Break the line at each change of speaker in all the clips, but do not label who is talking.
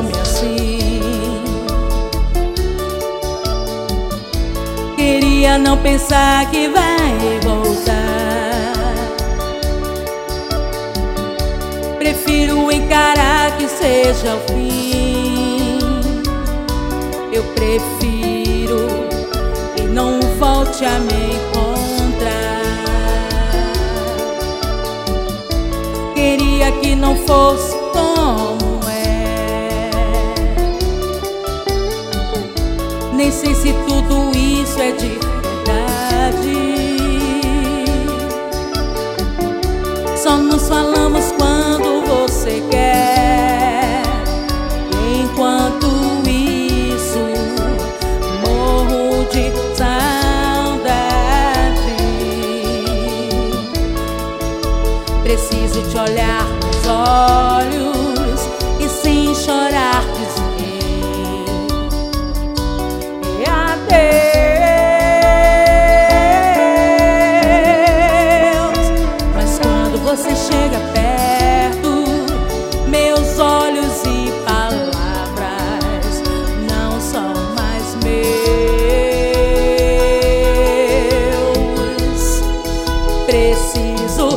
some assim. Queria não pensar que vai voltar. Prefiro encarar que seja o fim. Eu prefiro que não volte a me encontrar. Queria que não fosse como é. Nem sei se tudo isso é de verdade. Só nos falamos quando você quer. Enquanto isso, morro de saudade. Preciso te olhar nos olhos e sem chorar dizer adeus. Mas quando você chega perto, meus olhos e palavras não são mais meus. Preciso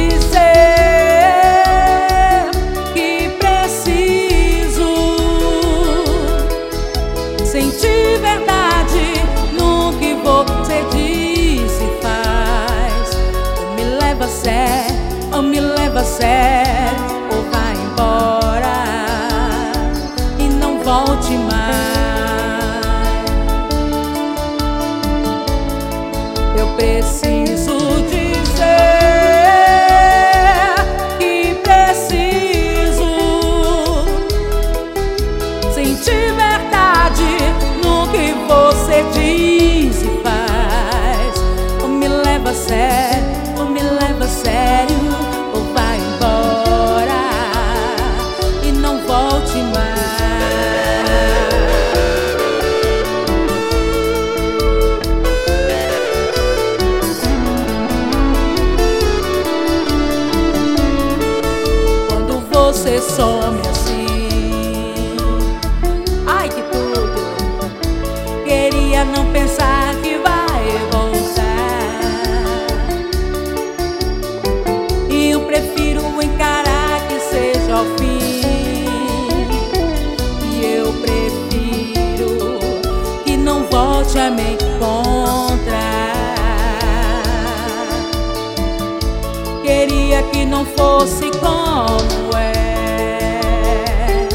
dizer que preciso sentir verdade no que você diz e faz. Ou me leva a sério, ou me leva a sério, ou vai embora e não volte mais. Eu preciso dizer que preciso sentir verdade no que você diz e faz. Ou me leva a sério, ou me leva a sério, ou vai embora e não volte mais. Quando você some assim, ai que tudo. Queria não pensar que vai voltar. E eu prefiro encarar que seja o fim. E eu prefiro que não volte a me encontrar. Queria que não fosse como é.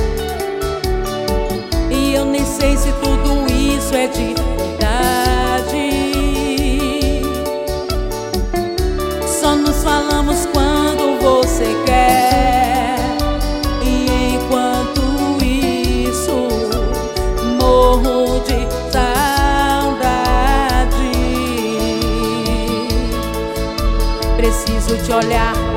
E eu nem sei se tudo isso é de verdade. Só nos falamos quando você quer. E enquanto isso, morro de saudade. Preciso te olhar